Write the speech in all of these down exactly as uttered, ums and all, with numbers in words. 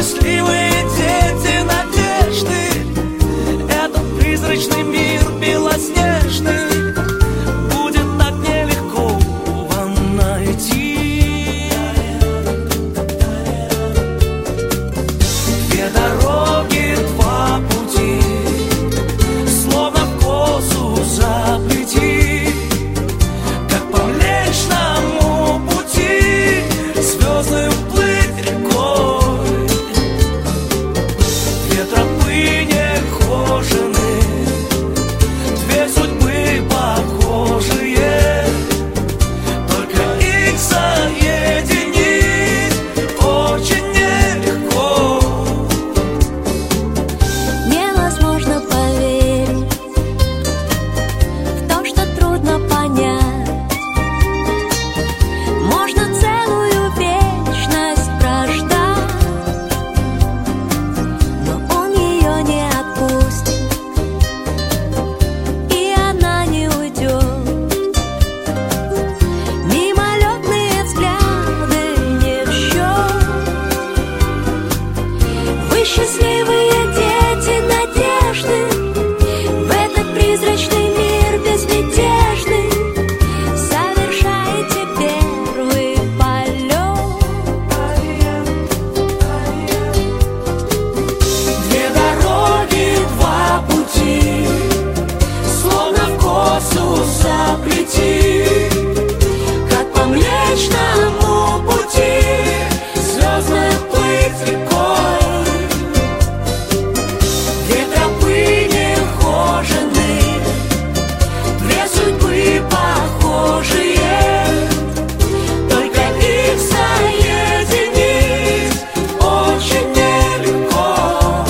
счастливые дети надежды. Этот призрачный мир белоснежный будет так нелегко вам найти. Две дороги, два пути, словно в косу заплети, как по Млечному пути звездную плыть рекой. Две тропы нехожены, две судьбы похожие, только их соединить очень нелегко. Невозможно поверить в то, что трудно понять. Можно целую вечность прождать, но он ее не отпустит, и она не уйдет. Мимолетные взгляды не в счет. Вы счастливые дети надежды, в этот призрачный мир безмятежный совершаете первый полет. Две дороги, два пути, словно в косу заплети, как по Млечному пути звездная плыть рекой. Две тропы нехожены, две судьбы похожие, только их соединить очень нелегко.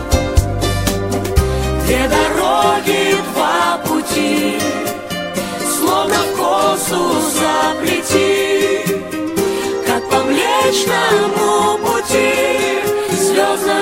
Две дороги, два пути, словно в косу заплети, как по Млечному пути звездная